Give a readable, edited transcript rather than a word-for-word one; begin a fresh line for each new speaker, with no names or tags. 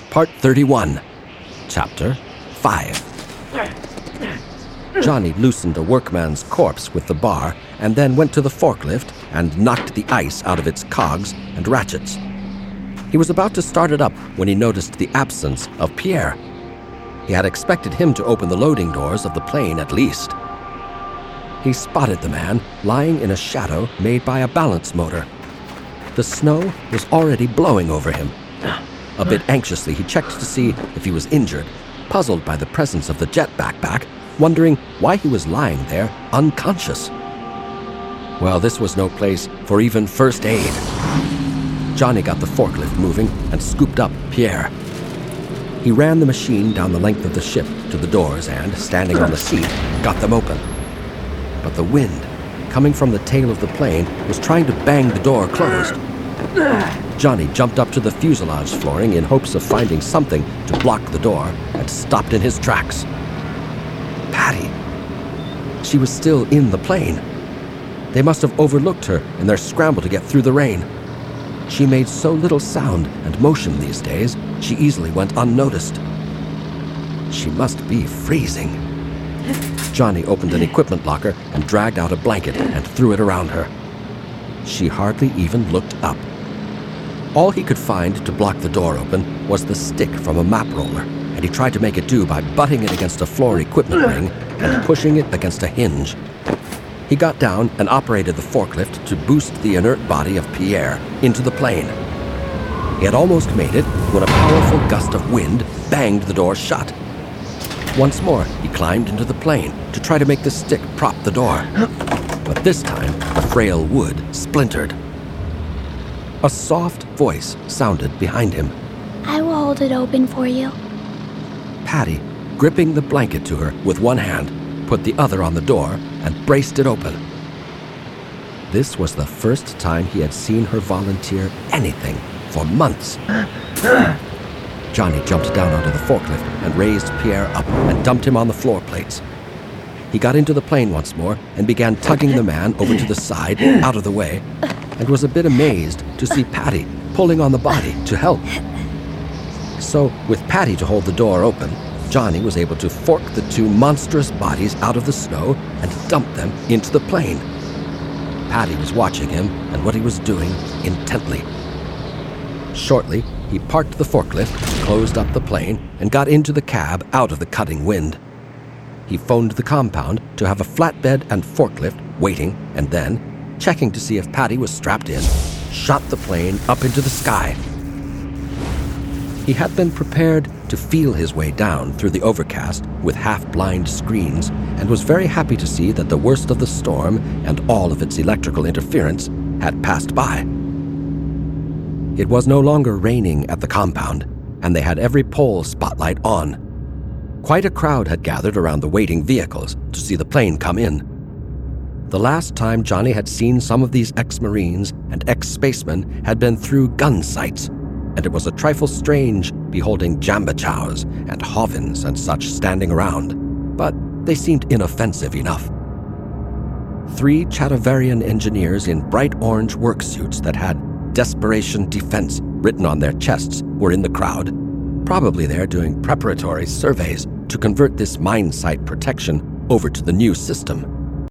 Part 31, Chapter 5. Johnny loosened a workman's corpse with the bar and then went to the forklift and knocked the ice out of its cogs and ratchets. He was about to start it up when he noticed the absence of Pierre. He had expected him to open the loading doors of the plane at least. He spotted the man lying in a shadow made by a balance motor. The snow was already blowing over him. A bit anxiously, he checked to see if he was injured, puzzled by the presence of the jet backpack, wondering why he was lying there unconscious. Well, this was no place for even first aid. Johnny got the forklift moving and scooped up Pierre. He ran the machine down the length of the ship to the doors and, standing on the seat, got them open. But the wind, coming from the tail of the plane, was trying to bang the door closed. Johnny jumped up to the fuselage flooring in hopes of finding something to block the door and stopped in his tracks. Patty. She was still in the plane. They must have overlooked her in their scramble to get through the rain. She made so little sound and motion these days, she easily went unnoticed. She must be freezing. Johnny opened an equipment locker and dragged out a blanket and threw it around her. She hardly even looked up. All he could find to block the door open was the stick from a map roller, and he tried to make it do by butting it against a floor equipment ring and pushing it against a hinge. He got down and operated the forklift to boost the inert body of Pierre into the plane. He had almost made it when a powerful gust of wind banged the door shut. Once more, he climbed into the plane to try to make the stick prop the door. But this time, the frail wood splintered. A soft voice sounded behind him.
I will hold it open for you.
Patty, gripping the blanket to her with one hand, put the other on the door and braced it open. This was the first time he had seen her volunteer anything for months. Johnny jumped down onto the forklift and raised Pierre up and dumped him on the floor plates. He got into the plane once more and began tugging the man over to the side, out of the way, and was a bit amazed to see Patty pulling on the body to help. So, with Patty to hold the door open, Johnny was able to fork the two monstrous bodies out of the snow and dump them into the plane. Patty was watching him and what he was doing intently. Shortly, he parked the forklift, closed up the plane, and got into the cab out of the cutting wind. He phoned the compound to have a flatbed and forklift waiting, and then, checking to see if Patty was strapped in, shot the plane up into the sky. He had been prepared to feel his way down through the overcast with half-blind screens and was very happy to see that the worst of the storm and all of its electrical interference had passed by. It was no longer raining at the compound, and they had every pole spotlight on. Quite a crowd had gathered around the waiting vehicles to see the plane come in. The last time Johnny had seen some of these ex-Marines and ex-spacemen had been through gun sights, and it was a trifle strange beholding Jambachows and Hovins and such standing around, but they seemed inoffensive enough. 3 Chatavarian engineers in bright orange work suits that had Desperation Defense written on their chests were in the crowd, probably there doing preparatory surveys to convert this mine site protection over to the new system.